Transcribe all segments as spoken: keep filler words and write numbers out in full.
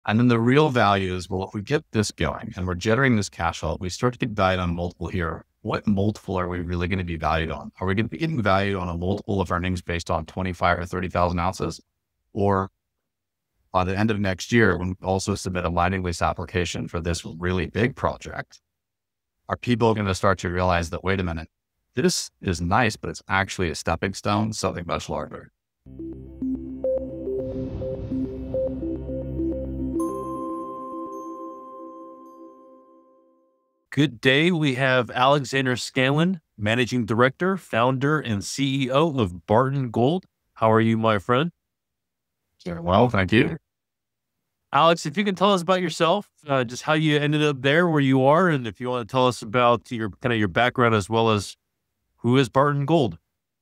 And then the real value is, well, if we get this going and we're generating this cash flow, we start to get valued on multiple here. What multiple are we really going to be valued on? Are we going to be getting valued on a multiple of earnings based on twenty-five or thirty thousand ounces? Or by the end of next year, when we also submit a mining lease application for this really big project, are people going to start to realize that, wait a minute, this is nice, but it's actually a stepping stone, something much larger? Good day. We have Alexander Scanlon, Managing Director, Founder, and C E O of Barton Gold. How are you, my friend? Very well, thank you. Alex, if you can tell us about yourself, uh, just how you ended up there where you are, and if you want to tell us about your kind of your background as well as who is Barton Gold.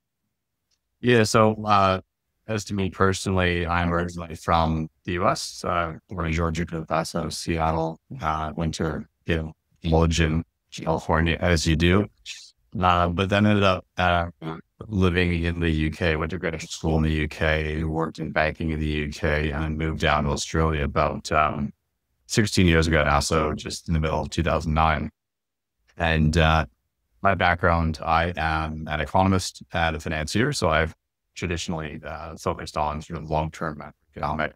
Yeah, so uh, as to me personally, I'm originally from the U S, uh, born in Georgia, El Paso, Seattle, uh, winter, you know, college in California, as you do. Uh, but then ended up uh, living in the U K, went to graduate school in the U K, worked in banking in the U K, and moved down to Australia about um, sixteen years ago now, so just in the middle of two thousand nine. And uh, my background, I am an economist and a financier, so I've traditionally uh, focused on sort of long-term economic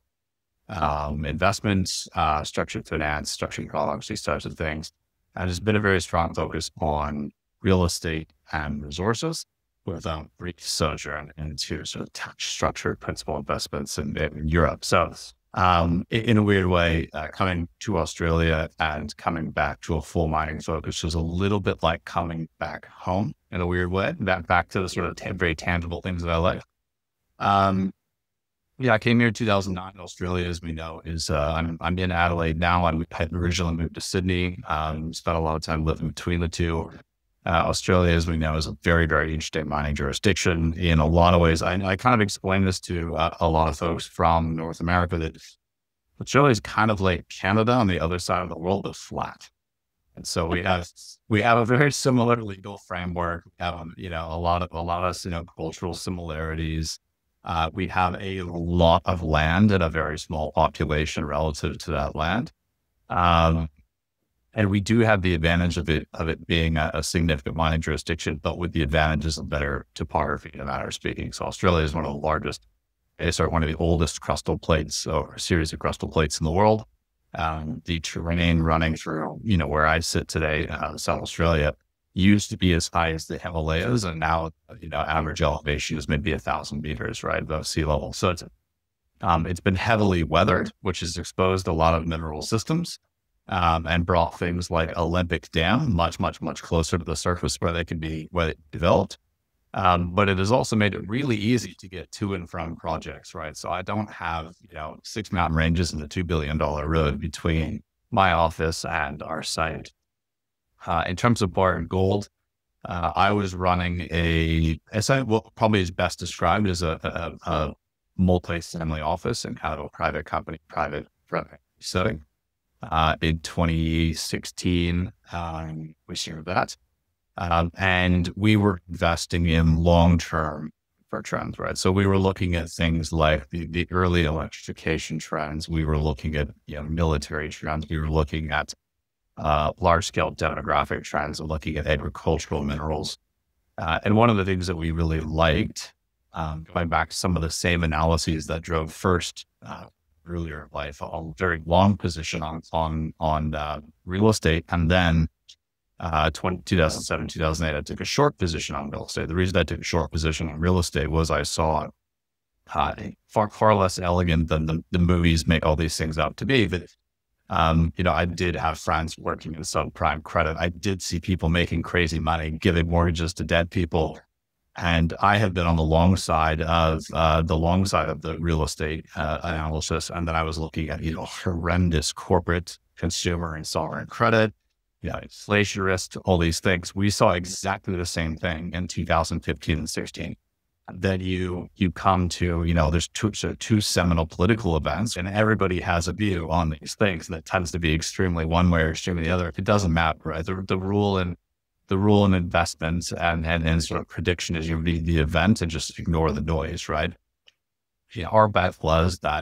um, investments, uh, structured finance, structured products, these types of things. And there's been a very strong focus on real estate and resources with a brief sojourn into sort of tax structured principal investments in, in Europe. So um, in, in a weird way, uh, coming to Australia and coming back to a full mining focus was a little bit like coming back home in a weird way, back, back to the sort of t- very tangible things that I like. Um, Yeah, I came here in two thousand nine. Australia, as we know, is uh, I'm I'm in Adelaide now. I had originally moved to Sydney. Um, spent a lot of time living between the two. Uh, Australia, as we know, is a very very interesting mining jurisdiction in a lot of ways. I, I kind of explain this to uh, a lot of folks from North America that Australia is kind of like Canada on the other side of the world, but flat. And so we have we have a very similar legal framework. We have um, you know a lot of a lot of you know cultural similarities. Uh, we have a lot of land and a very small population relative to that land. Um, and we do have the advantage of it, of it being a, a significant mining jurisdiction, but with the advantages of better topography, in a matter of speaking. So Australia is one of the largest, it's one of the oldest crustal plates or a series of crustal plates in the world. Um, the terrain running through, you know, where I sit today, uh, South Australia, used to be as high as the Himalayas, and now, you know, average elevation is maybe a thousand meters, right, above sea level. So it's um, it's been heavily weathered, which has exposed a lot of mineral systems, um, and brought things like Olympic Dam much, much, much closer to the surface where they can be where they developed. Um, but it has also made it really easy to get to and from projects, right? So I don't have, you know, six mountain ranges and a two billion dollar road between my office and our site. Uh, in terms of Barton Gold, uh, I was running a, as I well, probably is best described as a, a, a multi-family office and kind of a private company, private, private setting. Uh, in twenty sixteen, um, we started that. Um, and we were investing in long-term for trends, right? So we were looking at things like the, the early electrification trends. We were looking at, you know, military trends. We were looking at uh, large-scale demographic trends and looking at agricultural minerals. Uh, and one of the things that we really liked, um, going back to some of the same analyses that drove first uh, earlier in life, a very long position on on on uh, real estate, and then uh, two thousand seven, two thousand eight, I took a short position on real estate. The reason I took a short position on real estate was I saw uh, far far less elegant than the, the movies make all these things out to be, but Um, you know, I did have friends working in subprime credit. I did see people making crazy money, giving mortgages to dead people. And I have been on the long side of, uh, the long side of the real estate, uh, analysis. And then I was looking at, you know, horrendous corporate, consumer and sovereign credit, you know, inflation risk, all these things. We saw exactly the same thing in two thousand fifteen and sixteen. Then you you come to, you know, there's two so two seminal political events, and everybody has a view on these things that tends to be extremely one way or extremely the other. It doesn't matter, right? The, the rule in the rule in investments and, and and sort of prediction is you read the event and just ignore the noise, right? You know, our bet was that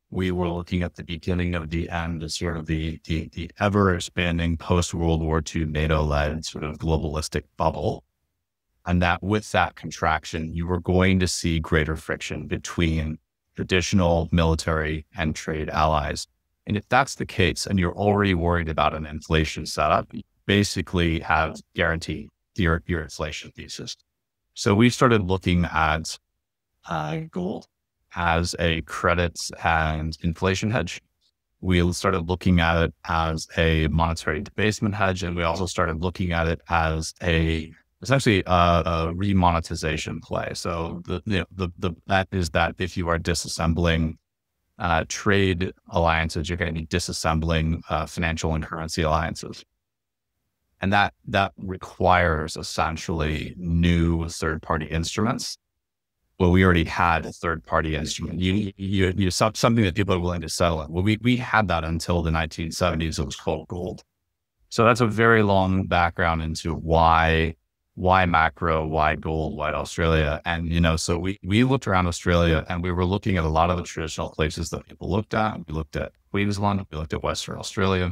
we were looking at the beginning of the end of sort of the, the, the ever expanding post World War Two NATO led sort of globalistic bubble. And that with that contraction, you were going to see greater friction between traditional military and trade allies. And if that's the case, and you're already worried about an inflation setup, you basically have guaranteed your, your inflation thesis. So we started looking at uh, gold as a credits and inflation hedge. We started looking at it as a monetary debasement hedge, and we also started looking at it as a essentially a, a remonetization play. So the, the the the that is that if you are disassembling uh, trade alliances, you're going to be disassembling uh, financial and currency alliances, and that that requires essentially new third party instruments. Well, we already had a third party instrument. You, you, you saw something that people are willing to settle in. Well, we, we had that until the nineteen seventies. It was called gold. So that's a very long background into why, why macro, why gold, why Australia. And, you know, so we, we looked around Australia and we were looking at a lot of the traditional places that people looked at. We looked at Queensland, we looked at Western Australia.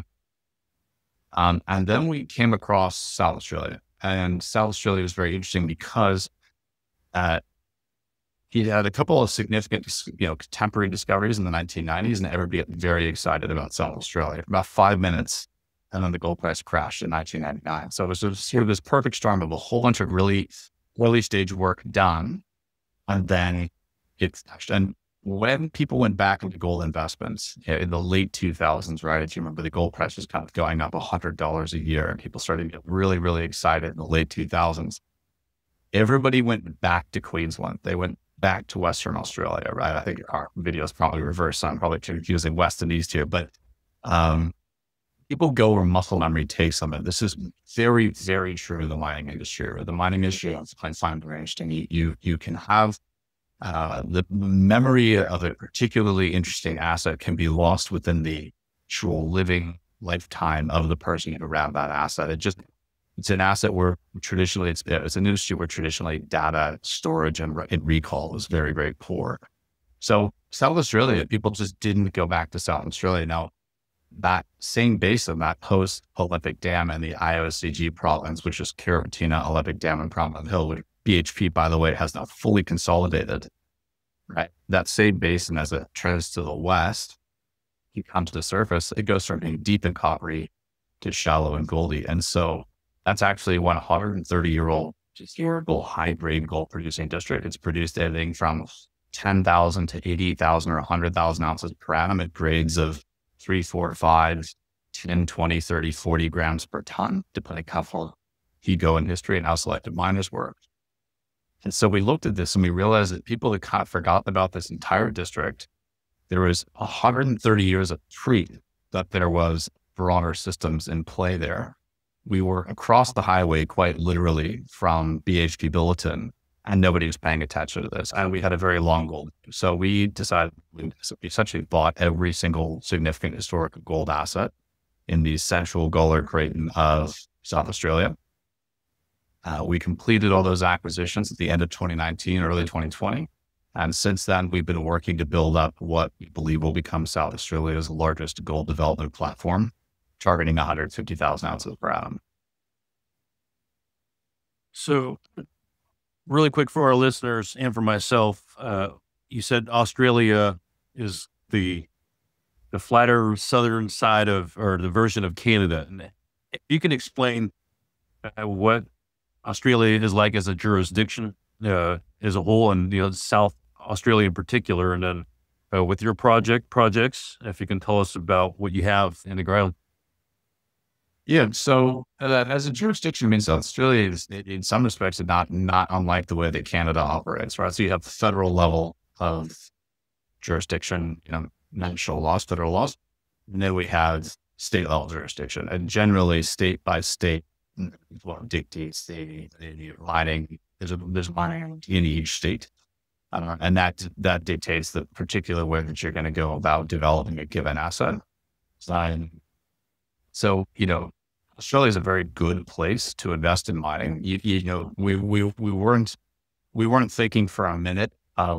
Um, and then we came across South Australia, and South Australia was very interesting because, uh, he had a couple of significant, you know, contemporary discoveries in the nineteen nineties, and everybody got very excited about South Australia for about five minutes. And then the gold price crashed in nineteen ninety-nine. So it was sort of this perfect storm of a whole bunch of really early stage work done. And then it crashed. And when people went back into gold investments in the late two thousands, right? If you remember, the gold price was kind of going up one hundred dollars a year, and people started to get really, really excited in the late two thousands. Everybody went back to Queensland. They went back to Western Australia, right? I think our video is probably reversed. So I'm probably confusing West and East here, but um, people go where muscle memory takes them. And this is very, very true in the mining industry. Or the mining industry, I find very interesting. You, you, you can have uh, the memory of a particularly interesting asset can be lost within the actual living lifetime of the person around that asset. It just It's an asset where traditionally, it's, it's an industry where traditionally data storage and, re- and recall is very, very poor. So South Australia, people just didn't go back to South Australia. Now, that same basin, that post-Olympic Dam and the I O C G province, which is Carrapateena, Olympic Dam, and Prominent Hill, which B H P, by the way, has not fully consolidated, right? That same basin, as it trends to the west, you come to the surface, it goes from being deep and coppery to shallow and goldy. And so that's actually one hundred thirty year old historical high grade gold producing district. It's produced anything from ten thousand to eighty thousand or one hundred thousand ounces per annum at grades of three, four, five, ten, twenty, thirty, forty grams per ton, depending how far you go in history and how selected miners were. And so we looked at this and we realized that people had kind of forgotten about this entire district. There was one hundred thirty years of proof that there was broader systems in play there. We were across the highway, quite literally, from B H P Billiton, and nobody was paying attention to this. And we had a very long gold. So we decided, we essentially bought every single significant historic gold asset in the central Gawler Craton of South Australia. Uh, we completed all those acquisitions at the end of twenty nineteen, early twenty twenty. And since then, we've been working to build up what we believe will become South Australia's largest gold development platform, targeting one hundred fifty thousand ounces per annum. So really quick for our listeners and for myself, uh, you said Australia is the the flatter southern side of, or the version of Canada. And if you can explain uh, what Australia is like as a jurisdiction uh, as a whole, and you know, South Australia in particular, and then uh, with your project projects, if you can tell us about what you have in the ground. Yeah, so uh, as a jurisdiction, means Australia is, in some respects, not not unlike the way that Canada operates, right? So you have the federal level of jurisdiction, you know, national laws, federal laws, and then we have state level jurisdiction, and generally state by state, what dictates the, the mining. There's a there's mining in each state, uh, and that that dictates the particular way that you're going to go about developing a given asset. So, So, you know, Australia is a very good place to invest in mining. You, you know, we, we, we weren't, we weren't thinking for a minute of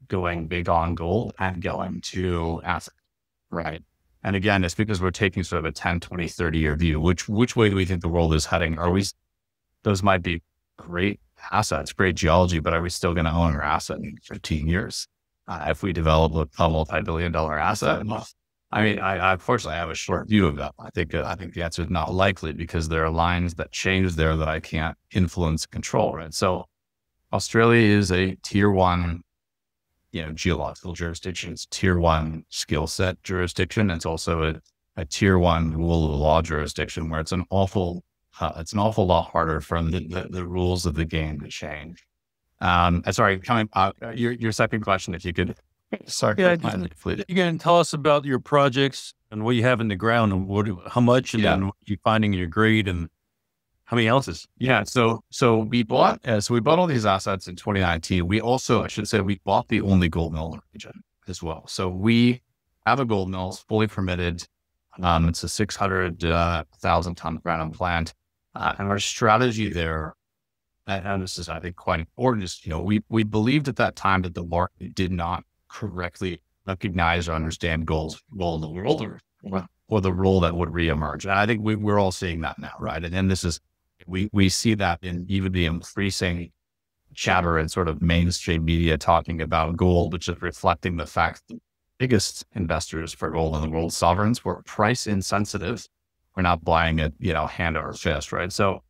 going big on gold and going to asset, right? And again, it's because we're taking sort of a ten, twenty, thirty year view. Which, which way do we think the world is heading? Are we, those might be great assets, great geology, but are we still going to own our asset in fifteen years? Uh, if we develop a, a multi-billion dollar asset? I mean, I, I unfortunately have a short view of that. I think, uh, I think the answer is not likely, because there are lines that change there that I can't influence, control, right? So Australia is a tier one, you know, geological jurisdiction. It's tier one skill set jurisdiction. It's also a, a tier one rule of law jurisdiction, where it's an awful, uh, it's an awful lot harder for the, the, the rules of the game to change. Um, sorry, coming, uh, your, your second question, if you could. Sorry. Yeah, you can tell us about your projects and what you have in the ground, and what, how much, and yeah. then what you finding in your grade, and how many ounces? Yeah. So, so we bought, uh, so we bought all these assets in twenty nineteen. We also, I should say, we bought the only gold mill in the region as well. So we have a gold mill, it's fully permitted. Um, it's a six hundred thousand uh, ton per annum plant. Uh, and our strategy there, and this is, I think, quite important, is, you know, we, we believed at that time that the market did not correctly recognize or understand gold's role in the world, or, or the role that would reemerge. And I think we, we're all seeing that now, right? And then this is, we, we see that in even the increasing chatter and sort of mainstream media talking about gold, which is reflecting the fact that the biggest investors for gold in the world, sovereigns, were price insensitive. We're not buying it, you know, hand over fist, right? So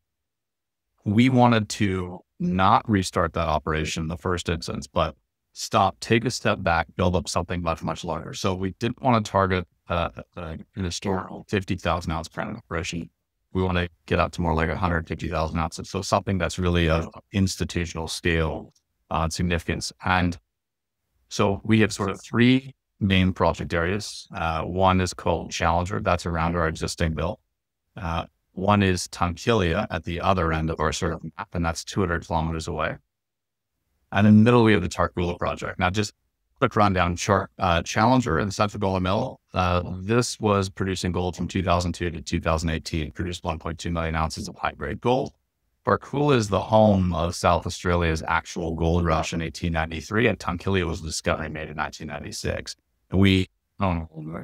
we wanted to not restart that operation in the first instance, but stop, take a step back, build up something much, much larger. So we didn't want to target uh, an historical fifty thousand ounce per annum operation. We want to get up to more like one hundred fifty thousand ounces. So something that's really of institutional scale uh, significance. And so we have sort of three main project areas. Uh, one is called Challenger. That's around our existing mill. Uh, one is Tunkillia at the other end of our sort of map, and that's two hundred kilometers away. And in the middle, we have the Tarcoola project. Now, just quick rundown chart. Uh, Challenger in the Central Gold Mill. Uh, this was producing gold from two thousand two to two thousand eighteen, produced one point two million ounces of high grade gold. Tarcoola is the home of South Australia's actual gold rush in eighteen ninety-three, and Tunkillia was a discovery made in nineteen ninety-six. And we, oh, no,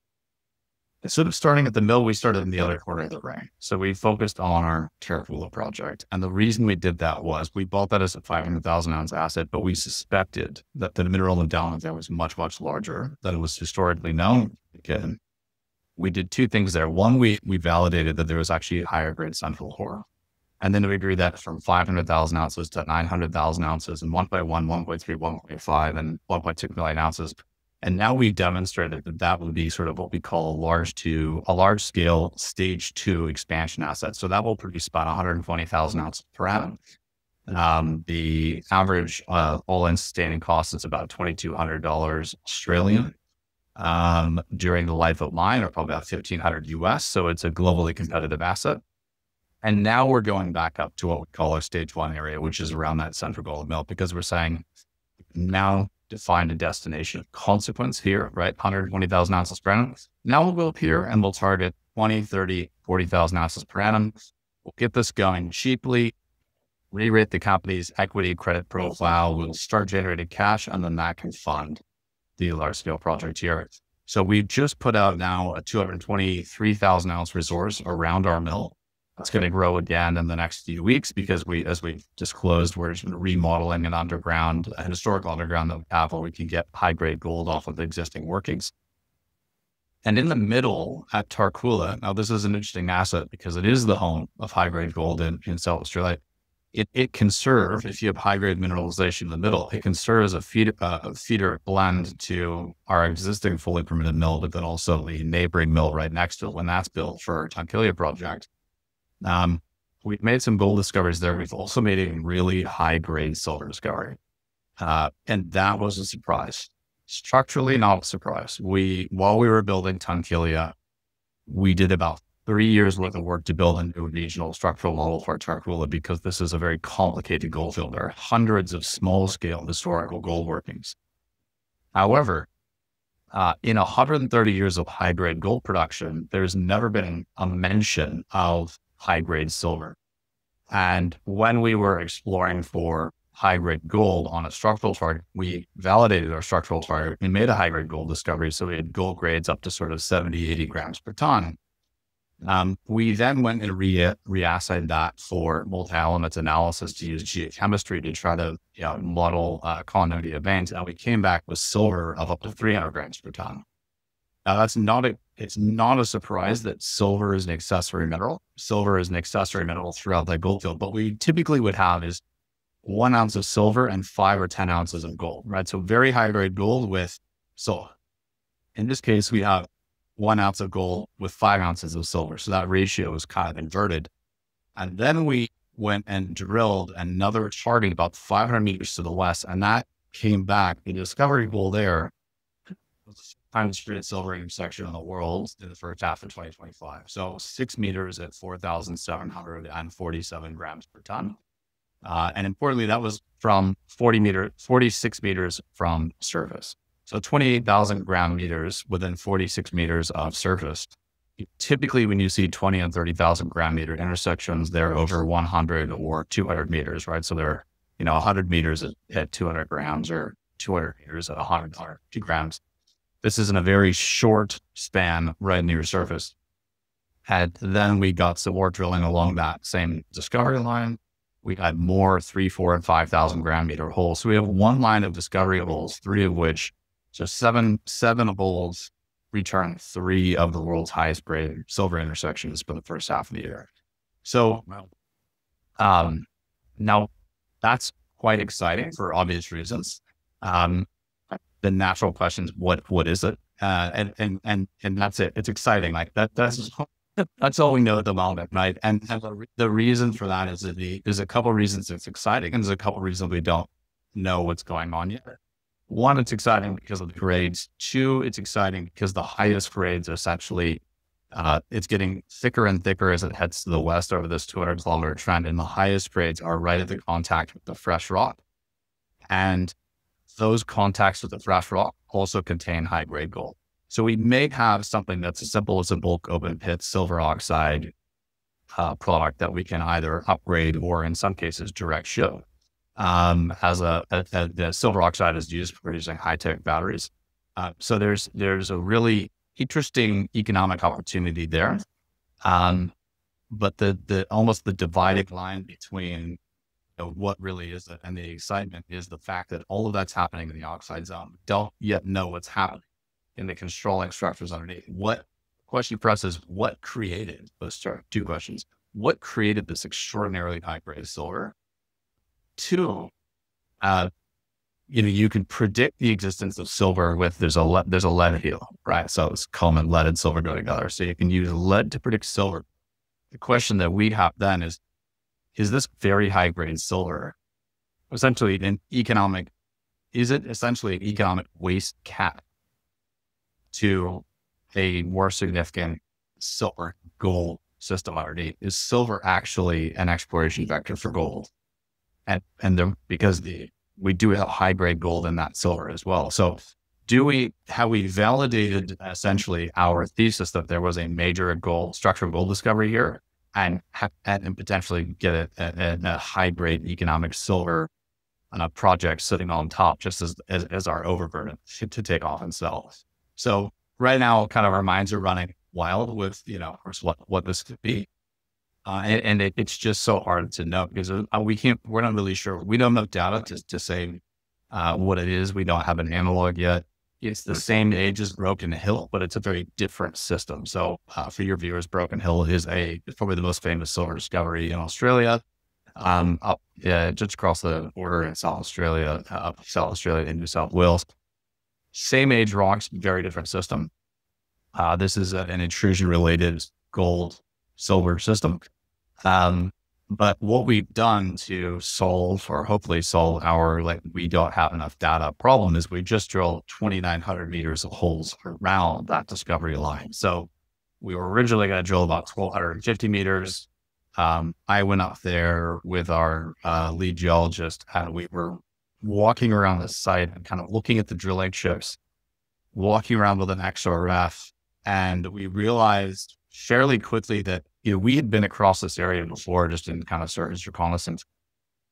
instead of starting at the mill, we started in the other corner of the ring. So we focused on our Tarcoola project. And the reason we did that was we bought that as a five hundred thousand ounce asset, but we suspected that the mineral endowment there was much, much larger than it was historically known. Again, we did two things there. One, we, we validated that there was actually a higher grade central core. And then we agreed that from five hundred thousand ounces to nine hundred thousand ounces, and one point one, one point three, one point five, and one point two million ounces. And now we've demonstrated that that would be sort of what we call a large two, a large scale stage two expansion asset. So that will produce about one hundred twenty thousand ounces per annum. Um, the average uh, all-in sustaining cost is about twenty-two hundred dollars Australian um, during the life of mine, or probably about fifteen hundred U S. So it's a globally competitive asset. And now we're going back up to what we call our stage one area, which is around that Central Gold Mill, because we're saying now define a destination of consequence here, right? one hundred twenty thousand ounces per annum. Now we'll go up here and we'll target twenty, thirty, forty thousand ounces per annum. We'll get this going cheaply, re-rate the company's equity credit profile. We'll start generating cash, and then that can fund the large scale project here. So we've just put out now a two hundred twenty-three thousand ounce resource around our mill. It's going to grow again in the next few weeks, because we, as we disclosed, we're remodeling an underground, a historical underground that we have, where we can get high grade gold off of the existing workings. And in the middle at Tarcoola, now this is an interesting asset because it is the home of high grade gold in, in South Australia. It, it can serve, if you have high grade mineralization in the middle, it can serve as a feeder, uh, a feeder blend to our existing fully permitted mill, but then also the neighboring mill right next to it when that's built for our Tunkillia project. Um, we've made some gold discoveries there. We've also made a really high grade silver discovery. Uh, and that was a surprise. Structurally, not a surprise. We, while we were building Tunkillia, we did about three years worth of work to build a new regional structural model for Tarcoola, because this is a very complicated gold field. There are hundreds of small scale historical gold workings. However, uh, in one hundred thirty years of high grade gold production, there's never been a mention of high grade silver. And when we were exploring for high-grade gold on a structural target. We validated our structural target. We made a high-grade gold discovery. So we had gold grades up to sort of seventy, eighty grams per ton. Um, we then went and re- reassayed that for multi-element analysis to use geochemistry to try to you know, model uh, continuity of veins. And we came back with silver of up to three hundred grams per ton. Now that's not a, it's not a surprise that silver is an accessory mineral. Silver is an accessory mineral throughout that gold field. But what we typically would have is one ounce of silver and five or ten ounces of gold, right? So very high grade gold with silver. In this case, we have one ounce of gold with five ounces of silver. So that ratio was kind of inverted. And then we went and drilled another target about five hundred meters to the west. And that came back. The discovery hole there was the highest graded silver intersection in the world in the first half of twenty twenty-five. So six meters at four thousand seven hundred forty-seven grams per ton. Uh, and importantly, that was from forty meter, forty-six meters from surface. So twenty-eight thousand ground meters within forty-six meters of surface. Typically, when you see twenty and thirty thousand ground meter intersections, they're over one hundred or two hundred meters, right? So they're, you know, one hundred meters at, at two hundred grams or two hundred meters at one hundred or two grams. This is in a very short span right near surface. And then we got some more drilling along that same discovery line. We had more three, four, and five thousand ground meter holes. So we have one line of discovery holes, three of which, so seven, seven holes return three of the world's highest grade silver intersections for the first half of the year. So, um, now that's quite exciting for obvious reasons. Um, the natural question is, what, what is it? Uh, and, and, and, and that's it. It's exciting. Like that, that's, that's all we know at the moment, right? And, and the, the reason for that is that the, there's a couple of reasons it's exciting, and there's a couple of reasons we don't know what's going on yet. One, it's exciting because of the grades. Two, it's exciting because the highest grades are essentially, uh, it's getting thicker and thicker as it heads to the west over this two hundred kilometer trend. And the highest grades are right at the contact with the fresh rock. And those contacts with the fresh rock also contain high grade gold. So we may have something that's as simple as a bulk open pit silver oxide uh, product that we can either upgrade or in some cases direct ship. Um, as a, a, a the silver oxide is used for producing high tech batteries. Uh, so there's, there's a really interesting economic opportunity there. Um, but the, the, almost the dividing line between you know, what really is it and the excitement is the fact that all of that's happening in the oxide zone. We don't yet know what's happening in the controlling structures underneath. What question for us is what created, let's start two questions. What created this extraordinarily high grade silver? Two, uh, you know, you can predict the existence of silver with, there's a, le- there's a lead heel, right? So it's common lead and silver go together. So you can use lead to predict silver. The question that we have then is, is this very high grade silver essentially an economic, is it essentially an economic waste cap to a more significant silver gold system underneath? Is silver actually an exploration vector for gold? And, and the, because the, we do have high grade gold in that silver as well. So do we, have we validated essentially our thesis that there was a major gold, structural gold discovery here and, and potentially get a, a, a high grade economic silver uh, project sitting on top just as, as, as our overburden to, to take off and sell. So right now, kind of our minds are running wild with, you know, of course, what, what this could be. Uh, and and it, it's just so hard to know because uh, we can't, we're not really sure. We don't have data to, to say uh, what it is. We don't have an analog yet. It's the same age as Broken Hill, but it's a very different system. So uh, for your viewers, Broken Hill is a, probably the most famous silver discovery in Australia, um, up uh, just across the border in South Australia, uh, up South Australia into South Wales. Same age rocks, very different system. Uh, this is a, an intrusion related gold silver system. Um, but what we've done to solve or hopefully solve our, like, we don't have enough data problem is we just drilled twenty-nine hundred meters of holes around that discovery line. So we were originally going to drill about twelve fifty meters. Um, I went up there with our uh, lead geologist and we were walking around the site and kind of looking at the drilling ships, walking around with an X R F. And we realized fairly quickly that, you know, we had been across this area before, just in kind of surface reconnaissance.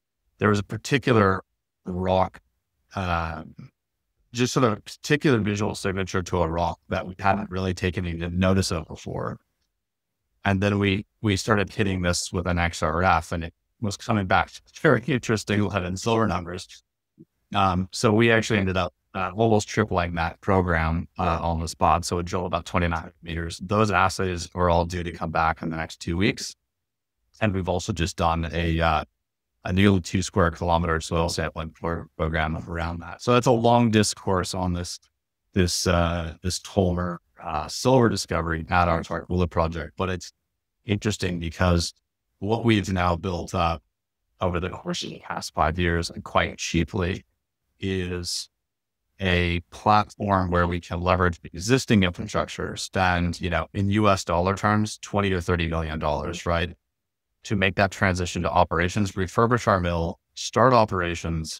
there was a particular rock, um, just sort of particular visual signature to a rock that we hadn't really taken any notice of before. And then we, we started hitting this with an X R F, and it was coming back very interesting lead and silver numbers. Um, so we actually ended up uh, almost tripling that program uh, on the spot. So it drilled about twenty-nine meters. Those assays are all due to come back in the next two weeks. And we've also just done a, uh, a nearly two square kilometer soil sampling pro- program around that. So that's a long discourse on this, this, uh, this Tolmer Uh, silver discovery at our Tarcoola project. But it's interesting because what we've now built up over the course of the past five years and quite cheaply is a platform where we can leverage existing infrastructure, spend, you know, in U S dollar terms, twenty or thirty million dollars, right? To make that transition to operations, refurbish our mill, start operations,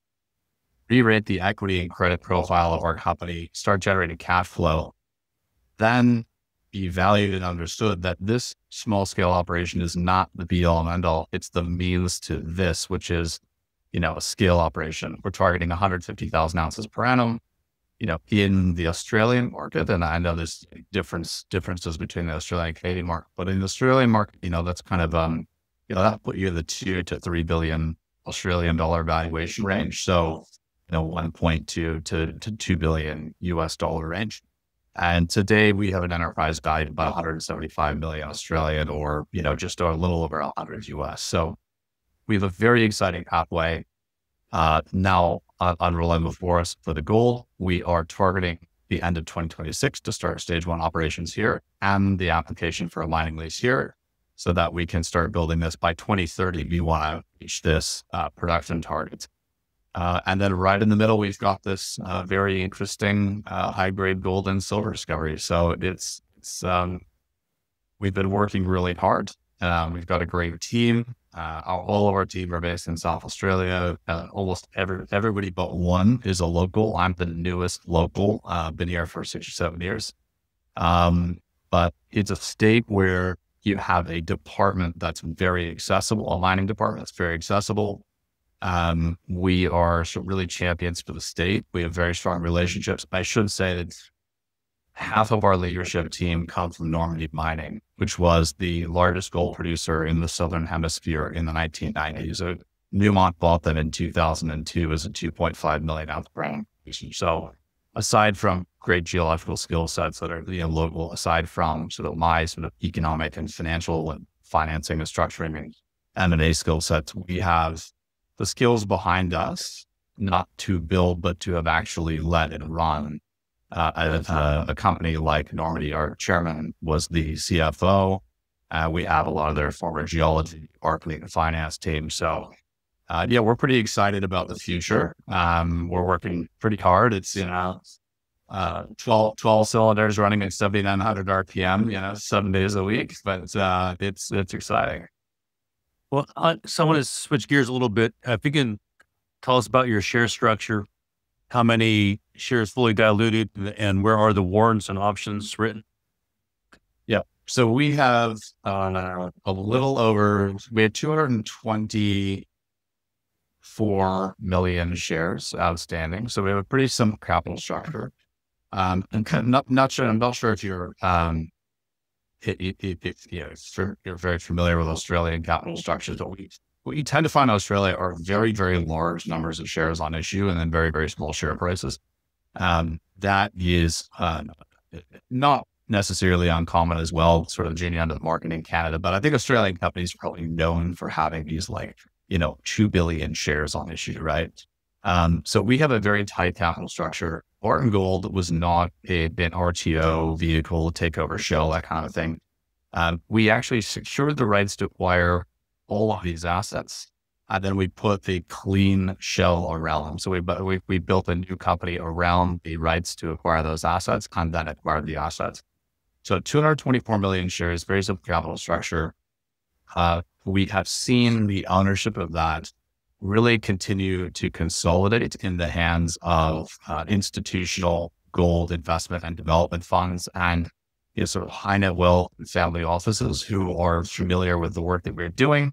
re-rate the equity and credit profile of our company, start generating cash flow, then be valued and understood that this small scale operation is not the be all and end all. It's the means to this, which is, you know, a scale operation. We're targeting one hundred fifty thousand ounces per annum, you know, in the Australian market. And I know there's difference, differences between the Australian and Canadian market, but in the Australian market, you know, that's kind of, um, you know, that put you in the two to three billion Australian dollar valuation range. So, you know, one point two to, to two billion U S dollar range. And today we have an enterprise value of about one hundred seventy-five million Australian, or, you know, just a little over one hundred U S. So we have a very exciting pathway uh, now uh, unrolling before us for the gold. We are targeting the end of twenty twenty-six to start stage one operations here and the application for a mining lease here so that we can start building this by twenty thirty. We want to reach this uh, production target. Uh, and then right in the middle, we've got this uh, very interesting uh, high-grade gold and silver discovery. So it's, it's um, we've been working really hard. Um, we've got a great team. Uh, all of our team are based in South Australia. Uh, almost every, everybody but one is a local. I'm the newest local. Uh, been here for six or seven years. Um, but it's a state where you have a department that's very accessible, a mining department that's very accessible. Um, we are really champions for the state. We have very strong relationships. I should say that half of our leadership team comes from Normandy Mining, which was the largest gold producer in the Southern Hemisphere in the nineteen nineties. So Newmont bought them in two thousand two as a two point five million ounce brand. So aside from great geological skill sets that are, you know, local, aside from sort of my sort of economic and financial and financing and structuring and M and A skill sets, we have the skills behind us, not to build, but to have actually led and run uh, a, a company like Normandy. Our chairman was the C F O. Uh, we have a lot of their former geology, marketing, and finance team. So, uh, yeah, we're pretty excited about the future. Um, we're working pretty hard. It's, you know, uh, twelve, twelve cylinders running at seventy-nine hundred R P M, you know, seven days a week, but uh, it's, it's exciting. Well, uh, so I want to switch gears a little bit. Uh, if you can tell us about your share structure, how many shares fully diluted, and where are the warrants and options written? Yeah. So we have uh, a little over, we had two hundred twenty-four million shares outstanding. So we have a pretty simple capital structure. Um, and not, not sure, I'm not sure if you're, um, It, it, it, it, you know, for, you're very familiar with Australian capital structures. But we, what you tend to find in Australia are very, very large numbers of shares on issue and then very, very small share prices. Um, that is uh, not necessarily uncommon as well, sort of genie under the market in Canada. But I think Australian companies are probably known for having these, like, you know, two billion shares on issue, right? Um, so we have a very tight capital structure. Barton Gold was not a, an R T O vehicle, takeover shell, that kind of thing. Um, we actually secured the rights to acquire all of these assets, and then we put the clean shell around them. So we, we, we built a new company around the rights to acquire those assets, and then acquired the assets. So two hundred twenty-four million shares, very simple capital structure. Uh, we have seen the ownership of that really continue to consolidate in the hands of uh, institutional gold investment and development funds and, you know, sort of high net wealth family offices who are familiar with the work that we're doing,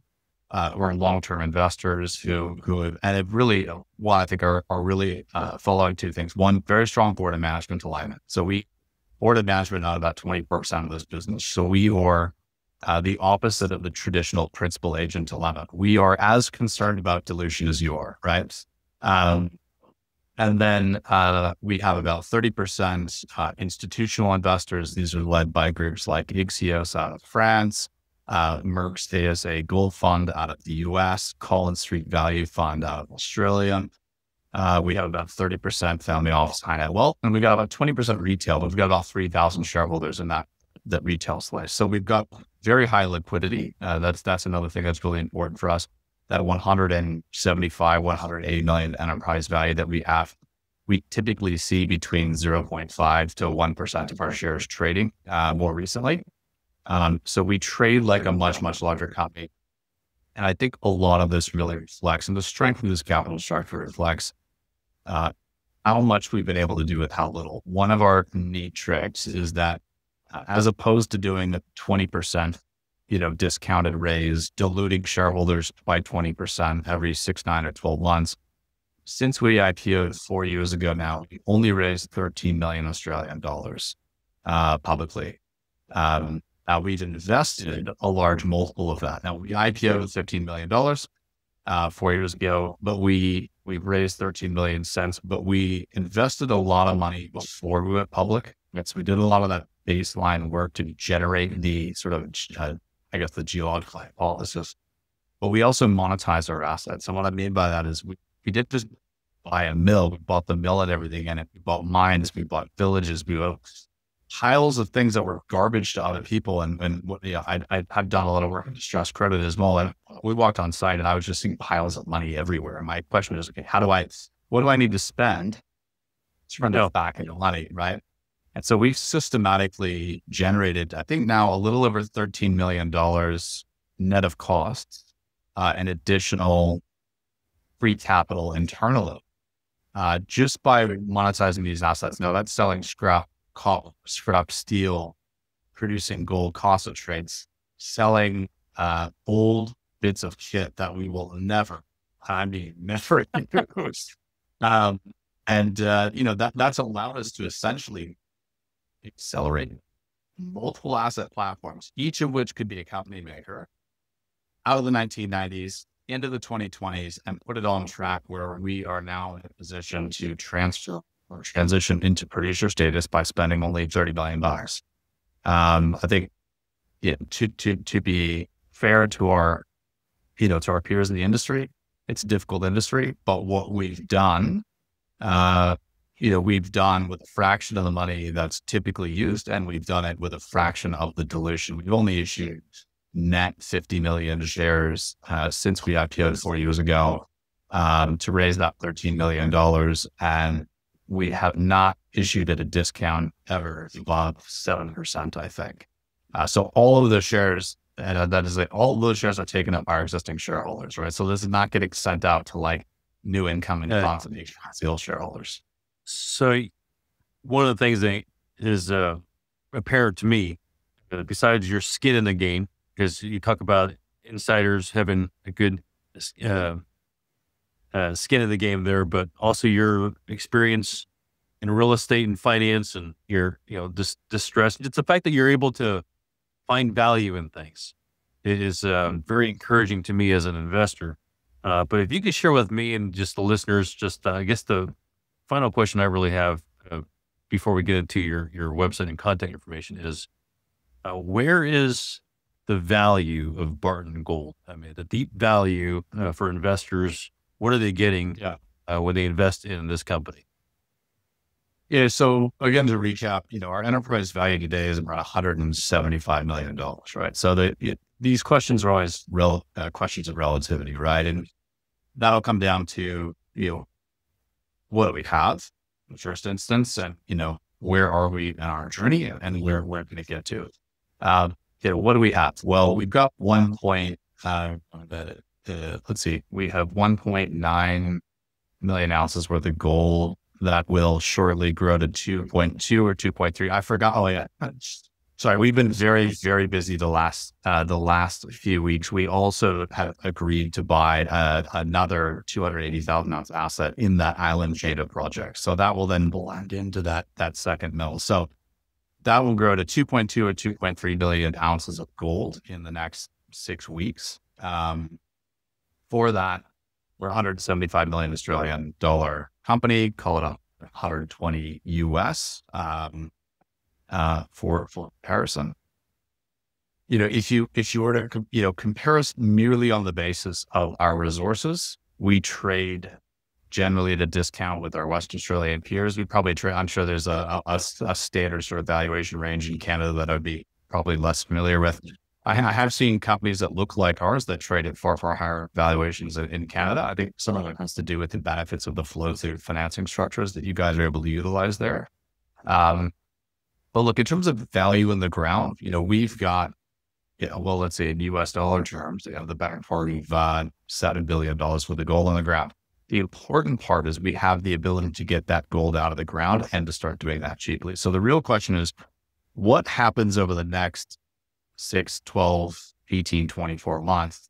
uh, who are long-term investors who, who have, and have really, well, I think are, are really uh, following two things. One, very strong board and management alignment. So we, board and management, not about twenty percent of this business. So we are uh, the opposite of the traditional principal agent dilemma. We are as concerned about dilution as you are, right? Um, and then uh, we have about thirty percent uh, institutional investors. These are led by groups like Ixios out of France, uh, Merck's A S A Gold Fund out of the U S, Collins Street Value Fund out of Australia. Uh, we have about thirty percent family office high net wealth, and we got about twenty percent retail, but we've got about three thousand shareholders in that, that retail slice. So we've got very high liquidity. Uh, that's, that's another thing that's really important for us. That one hundred seventy-five, one hundred eighty million enterprise value that we have, we typically see between zero point five to one percent of our shares trading, uh, more recently. Um, so we trade like a much, much larger company. And I think a lot of this really reflects, and the strength of this capital structure reflects uh, how much we've been able to do with how little. One of our neat tricks is that uh, as opposed to doing a twenty percent, you know, discounted raise, diluting shareholders by twenty percent every six, nine or twelve months, since we I P O'd four years ago now, we only raised thirteen million Australian dollars uh, publicly. Um, Now we've invested a large multiple of that. Now we I P O'd fifteen million dollars uh, four years ago, but we, we've raised thirteen million cents, but we invested a lot of money before we went public. And so we did a lot of that baseline work to generate the sort of, uh, I guess the geological hypothesis, but we also monetize our assets. And what I mean by that is we, we didn't just buy a mill, we bought the mill and everything in it. We bought mines, we bought villages, we bought piles of things that were garbage to other people. And, and what, you know, I, I, I've done a lot of work in distressed credit as well. And we walked on site and I was just seeing piles of money everywhere. And my question is, okay, how do I, what do I need to spend to turn that back into money, right? And so we've systematically generated, I think now a little over thirteen million dollars net of costs, uh, and additional free capital internally, uh, just by monetizing these assets. Now that's selling scrap copper, scrap steel, producing gold concentrates, selling uh, old bits of kit that we will never, I mean, never use. Um, and, uh, you know, that that's allowed us to essentially accelerate multiple asset platforms, each of which could be a company maker, out of the nineteen nineties into the twenty twenties and put it on track where we are now in a position to transfer or transition into producer status by spending only thirty billion dollars. Um, I think, yeah, to, to, to be fair to our, you know, to our peers in the industry, it's a difficult industry, but what we've done, uh, you know, we've done with a fraction of the money that's typically used, and we've done it with a fraction of the dilution. We've only issued net fifty million shares uh, since we I P O'd four years ago um, to raise that thirteen million dollars. And we have not issued at a discount ever above seven percent, I think. Uh, so all of the shares, and that is like, all of those shares are taken up by our existing shareholders, right? So this is not getting sent out to like new incoming Uh, funds and the shareholders. So one of the things that is uh, apparent to me, uh, besides your skin in the game, because you talk about insiders having a good uh, uh, skin in the game there, but also your experience in real estate and finance and your, you know, dis- distress. It's the fact that you're able to find value in things. It is uh, very encouraging to me as an investor. Uh, but if you could share with me and just the listeners, just uh, I guess the final question I really have uh, before we get into your, your website and contact information is, uh, where is the value of Barton Gold? I mean, the deep value uh, for investors, what are they getting Yeah. uh, when they invest in this company? Yeah. So again, to recap, you know, our enterprise value today is around one hundred seventy-five million dollars, right? So the, it, these questions are always rel, uh, questions of relativity, right? And that'll come down to, you know, what do we have in the first instance, and, you know, where are we in our journey, and where we're going to get to. Um, you know, what do we have? Well, we've got one point, uh, uh, let's see, we have one point nine million ounces worth of gold that will shortly grow to two point two or two point three. I forgot. Oh yeah, Sorry, we've been very, very busy the last uh, the last few weeks. We also have agreed to buy uh, another two hundred eighty thousand ounce asset in that Island Jada project. So that will then blend into that that second mill. So that will grow to two point two or two point three billion ounces of gold in the next six weeks. Um, for that, we're one hundred seventy-five million Australian dollar company, call it one hundred twenty U S. Um, Uh, for for comparison, you know, if you if you were to com- you know compare us merely on the basis of our resources, we trade generally at a discount with our West Australian peers. We probably trade. I'm sure there's a, a a standard sort of valuation range in Canada that I'd be probably less familiar with. I, I have seen companies that look like ours that trade at far far higher valuations in, in Canada. I think some of it has to do with the benefits of the flow through financing structures that you guys are able to utilize there. Um, But look, in terms of value in the ground, you know, we've got, you know, well, let's say in U S dollar terms, you know, the better part of uh, seven billion dollars worth of gold on the ground. The important part is we have the ability to get that gold out of the ground and to start doing that cheaply. So the real question is, what happens over the next six, twelve, eighteen, twenty-four months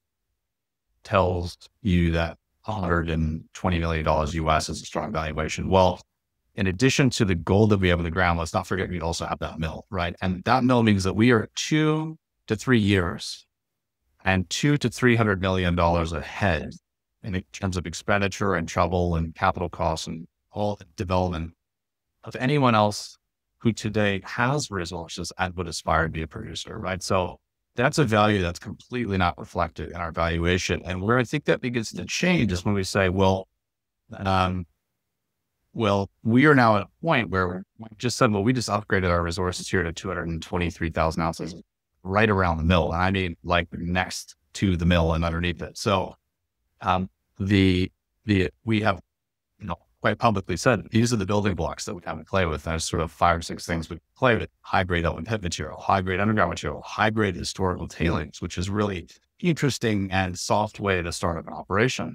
tells you that one hundred twenty million dollars U S is a strong valuation? Well, in addition to the gold that we have in the ground, let's not forget we also have that mill, right? And that mill means that we are two to three years and two to three hundred million dollars ahead in terms of expenditure and trouble and capital costs and all the development of anyone else who today has resources and would aspire to be a producer, right? So that's a value that's completely not reflected in our valuation. And where I think that begins to change is when we say, well, um, Well, we are now at a point where we just said, well, we just upgraded our resources here to two hundred twenty-three thousand ounces right around the mill. And I mean, like next to the mill and underneath it. So, um, the, the, we have, you know, quite publicly said, these are the building blocks that we have to play with. There's sort of five or six things we play with: high grade open pit material, high grade underground material, high grade historical tailings, which is really interesting and soft way to start up an operation.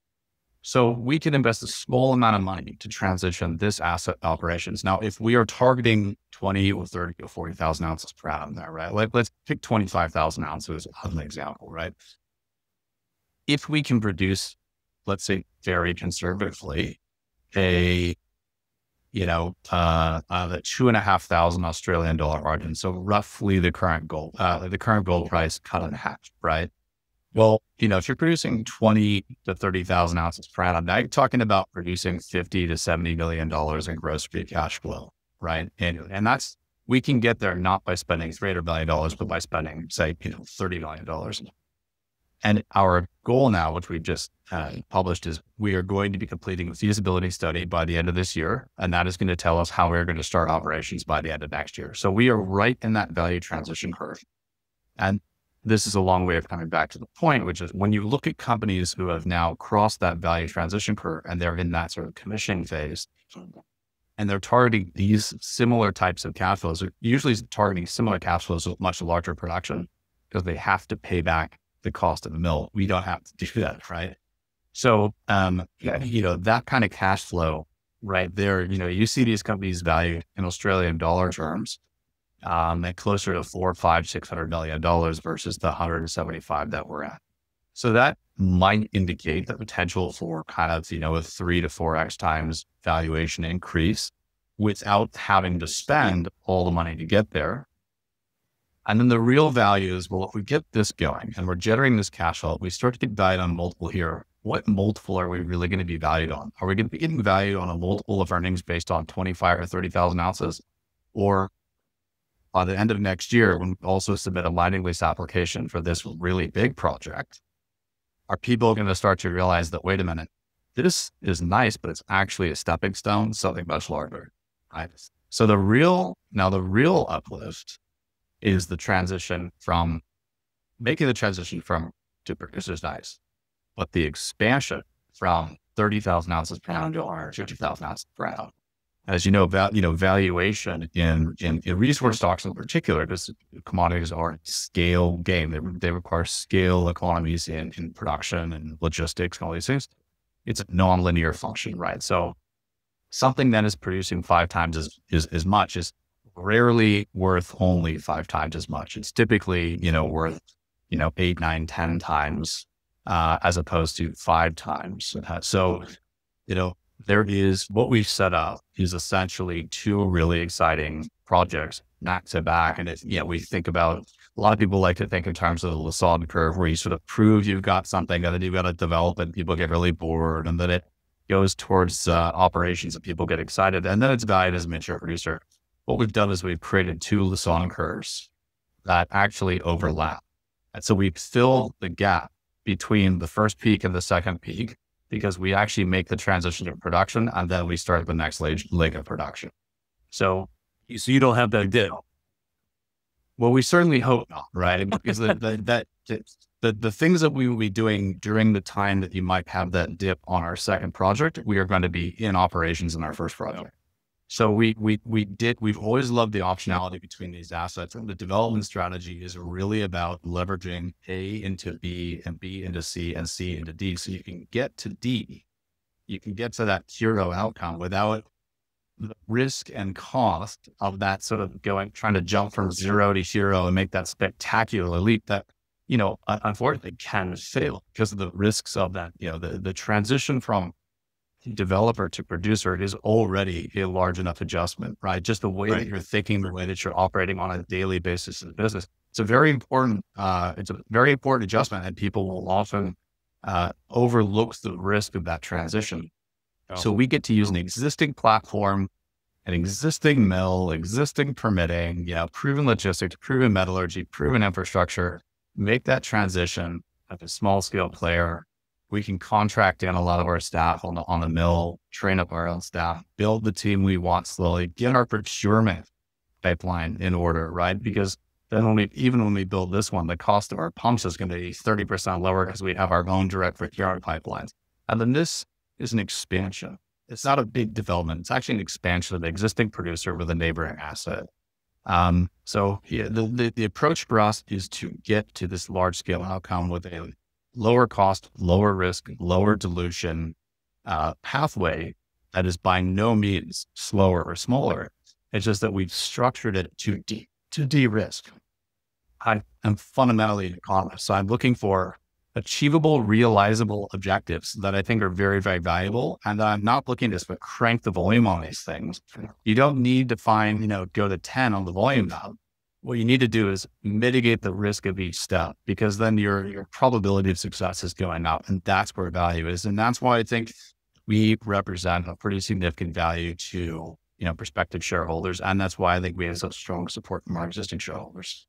So we can invest a small amount of money to transition this asset operations. Now, if we are targeting twenty or thirty or forty thousand ounces per annum there, right? Like, let's pick twenty-five thousand ounces as an example, right? If we can produce, let's say very conservatively, a, you know, uh, uh the two and a half thousand Australian dollar margin. So roughly the current gold, uh, the current gold price cut in half, right? Well, you know, if you're producing twenty to thirty thousand ounces per annum, now you're talking about producing fifty to seventy million dollars in gross free cash flow, right? And, and that's, we can get there not by spending three hundred million dollars, but by spending, say, you know, thirty million dollars. And our goal now, which we just uh, published, is we are going to be completing a feasibility study by the end of this year. And that is going to tell us how we're going to start operations by the end of next year. So we are right in that value transition curve. And this is a long way of coming back to the point, which is when you look at companies who have now crossed that value transition curve and they're in that sort of commissioning phase, and they're targeting these similar types of cash flows, they're usually targeting similar cash flows with much larger production because they have to pay back the cost of the mill. We don't have to do that, right? So, um, you know, that kind of cash flow right there, you know, you see these companies valued in Australian dollar terms, um, at closer to four, five, six hundred million dollars versus the one hundred seventy-five that we're at. So that might indicate the potential for kind of, you know, a three to four X times valuation increase without having to spend all the money to get there. And then the real value is, well, if we get this going and we're generating this cash flow, we start to get valued on multiple here. What multiple are we really going to be valued on? Are we going to be getting valued on a multiple of earnings based on twenty-five or thirty thousand ounces? Or by the end of next year, when we also submit a mining lease application for this really big project, are people going to start to realize that, wait a minute, this is nice, but it's actually a stepping stone, something much larger, right? So the real, now the real uplift is the transition from making the transition from to producers nice, but the expansion from thirty thousand ounces per annum to fifty thousand ounces per annum. As you know, val, you know, valuation in, in, in resource stocks in particular, because commodities are scale game. They, they require scale economies in, in production and logistics and all these things. It's a non-linear function, right? So something that is producing five times as, as, as much is rarely worth only five times as much. It's typically, you know, worth, you know, eight, nine, ten times, uh, as opposed to five times. Uh, so, you know, there is what we've set up is essentially two really exciting projects back to back. And it, yeah, we think about, a lot of people like to think in terms of the Lassonde curve, where you sort of prove you've got something and then you've got to develop it. People get really bored, and then it goes towards uh, operations and people get excited. And then it's valued as a mature producer. What we've done is we've created two Lassonde curves that actually overlap. And so we fill the gap between the first peak and the second peak, because we actually make the transition to production and then we start the next leg, leg of production. So, so you don't have that dip. Well, we certainly hope not, right? Because the, the, that, the, the things that we will be doing during the time that you might have that dip on our second project, we are going to be in operations in our first project. So we, we, we did, we've always loved the optionality between these assets. And the development strategy is really about leveraging A into B and B into C and C into D. So you can get to D, you can get to that hero outcome without the risk and cost of that sort of going, trying to jump from zero to hero and make that spectacular leap that, you know, unfortunately can fail because of the risks of that. You know, the, the transition from developer to producer is already a large enough adjustment, right? Just the way right. that you're thinking, the way that you're operating on a daily basis in the business. It's a very important, uh, it's a very important adjustment, and people will often uh, overlook the risk of that transition. Oh. So we get to use an existing platform, an existing mill, existing permitting, you know, proven logistics, proven metallurgy, proven infrastructure, make that transition as a small scale player. We can contract in a lot of our staff on the, on the mill, train up our own staff, build the team we want slowly, get our procurement pipeline in order, right? Because then when we, even when we build this one, the cost of our pumps is going to be thirty percent lower because we have our own direct procurement pipelines. And then this is an expansion. It's not a big development. It's actually an expansion of the existing producer with a neighboring asset. Um, so yeah, the, the, the approach for us is to get to this large scale outcome with a lower cost, lower risk, lower dilution uh, pathway that is by no means slower or smaller. It's just that we've structured it to de- to de-risk. I am fundamentally an economist, so I'm looking for achievable, realizable objectives that I think are very, very valuable. And I'm not looking to just crank the volume on these things. You don't need to find, you know, go to ten on the volume knob. What you need to do is mitigate the risk of each step, because then your, your probability of success is going up, and that's where value is. And that's why I think we represent a pretty significant value to, you know, prospective shareholders. And that's why I think we have such strong support from our existing shareholders.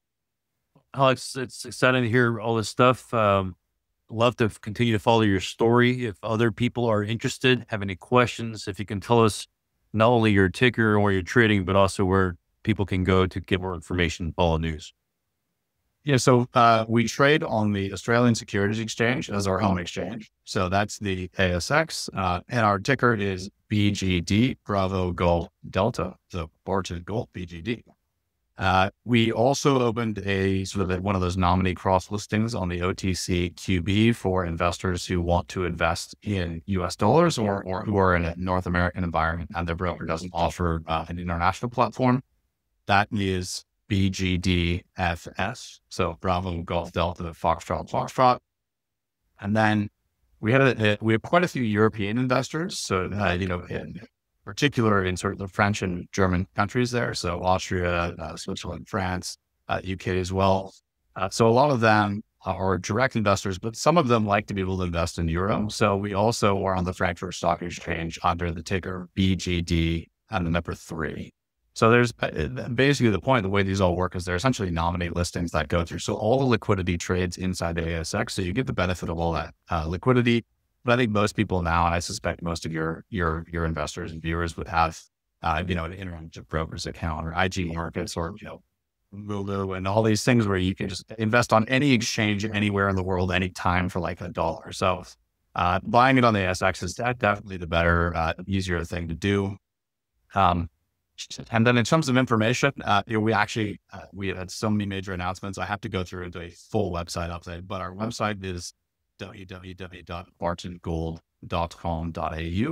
Alex, it's exciting to hear all this stuff. Um, love to continue to follow your story. If other people are interested, have any questions, if you can tell us not only your ticker and where you're trading, but also where people can go to get more information, follow news. Yeah, so uh, we trade on the Australian Securities Exchange as our home exchange. So that's the A S X, uh, and our ticker is B G D, Bravo Golf Delta, so Barton Gold, B G D. Uh, we also opened a sort of a, one of those nominee cross listings on the O T C Q B for investors who want to invest in U S dollars or, or who are in a North American environment and their broker doesn't offer uh, an international platform. That is B G D F S. So Bravo Golf Delta, Foxtrot, Foxtrot. And then we had a, a, we have quite a few European investors. So, uh, you know, in particular in sort of the French and German countries there. So Austria, uh, Switzerland, France, uh, U K as well. Uh, so a lot of them are direct investors, but some of them like to be able to invest in euro. So we also are on the Frankfurt Stock Exchange under the ticker B G D and the number three. So there's basically the point, the way these all work is they're essentially nominee listings that go through. So all the liquidity trades inside the A S X. So you get the benefit of all that uh, liquidity. But I think most people now, and I suspect most of your your your investors and viewers would have, uh, you know, an Interactive Brokers account or I G Markets or, you know, Lulu and all these things where you can just invest on any exchange anywhere in the world, anytime for like a dollar. So uh, buying it on the A S X is definitely the better, uh, easier thing to do. Um, And then in terms of information, uh, you know, we actually, uh, we had so many major announcements. I have to go through into a full website update, but our website is w w w dot barton gold dot com dot a u.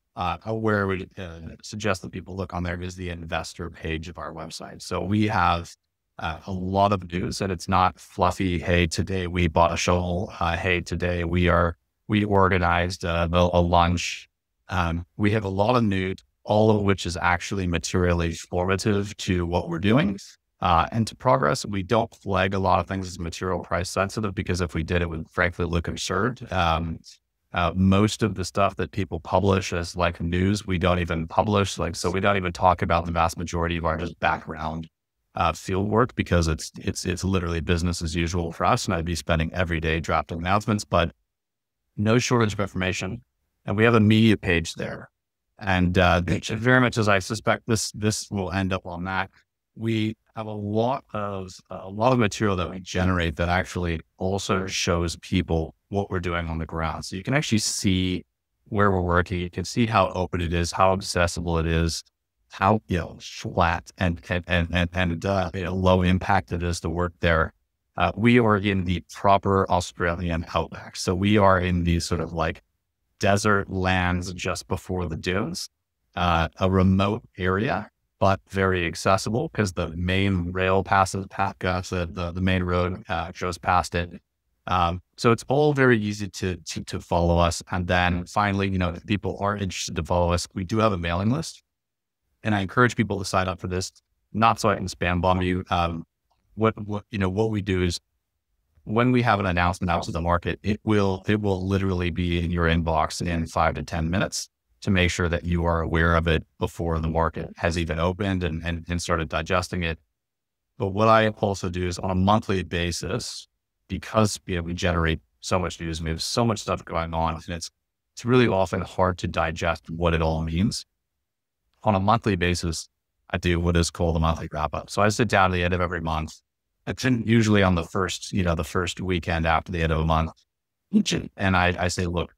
uh, where we uh, suggest that people look on there is the investor page of our website. So we have uh, a lot of news, and it's not fluffy. Hey, today we bought a shovel. Uh, hey, today we are we organized uh, a, a lunch. Um, we have a lot of news, all of which is actually materially formative to what we're doing uh, and to progress. We don't flag a lot of things as material price sensitive, because if we did, it would frankly look absurd. Um, Uh, most of the stuff that people publish as like news, we don't even publish. Like, so we don't even talk about the vast majority of our just background uh, field work, because it's, it's, it's literally business as usual for us. And I'd be spending every day drafting announcements, but no shortage of information. And we have a media page there. And uh, very much as I suspect this, this will end up on that. We have a lot of, uh, a lot of material that we generate that actually also shows people what we're doing on the ground. So you can actually see where we're working. You can see how open it is, how accessible it is, how, you know, flat and, and, and, and, and uh, you know, low impact it is to work there. Uh, we are in the proper Australian outback. So we are in these sort of like desert lands just before the dunes, uh, a remote area, but very accessible because the main rail passes past, uh, the, the, the main road uh, goes past it. Um, so it's all very easy to, to, to follow us. And then finally, you know, if people are interested to follow us, we do have a mailing list, and I encourage people to sign up for this, not so I can spam bomb you. Um, what, what, you know, what we do is when we have an announcement out to the market, it will, it will literally be in your inbox in five to ten minutes to make sure that you are aware of it before the market has even opened and, and, and started digesting it. But what I also do is on a monthly basis, because you know, we generate so much news and we have so much stuff going on, and it's it's really often hard to digest what it all means. On a monthly basis, I do what is called a monthly wrap up. So I sit down at the end of every month. It's usually on the first, you know, the first weekend after the end of a month, and I, I say, look,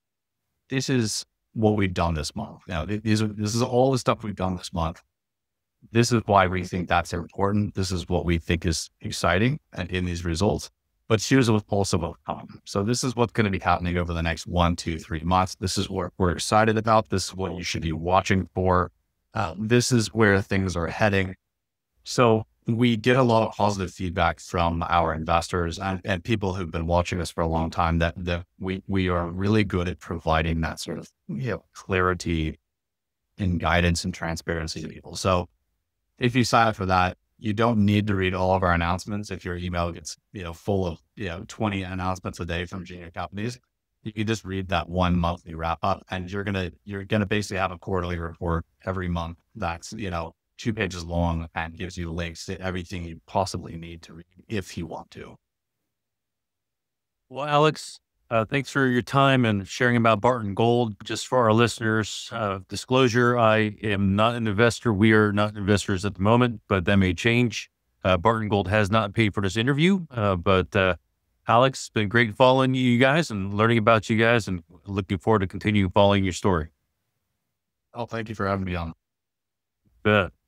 this is what we've done this month. Now, these are, this is all the stuff we've done this month. This is why we think that's important. This is what we think is exciting and in these results. But here's what's also will come. So this is what's going to be happening over the next one, two, three months. This is what we're excited about. This is what you should be watching for. Uh, this is where things are heading. So we get a lot of positive feedback from our investors and, and people who've been watching us for a long time that, that we, we are really good at providing that sort of, you know, clarity and guidance and transparency to people. So if you sign up for that, you don't need to read all of our announcements. If your email gets, you know, full of, you know, twenty announcements a day from junior companies, you can just read that one monthly wrap up, and you're going to, you're going to basically have a quarterly report every month that's, you know, two pages long and gives you links to everything you possibly need to read if you want to. Well, Alex, uh, thanks for your time and sharing about Barton Gold. Just for our listeners, uh, disclosure, I am not an investor. We are not investors at the moment, but that may change. Uh, Barton Gold has not paid for this interview, uh, but uh, Alex, it's been great following you guys and learning about you guys, and looking forward to continue following your story. Oh, thank you for having me on. Bet.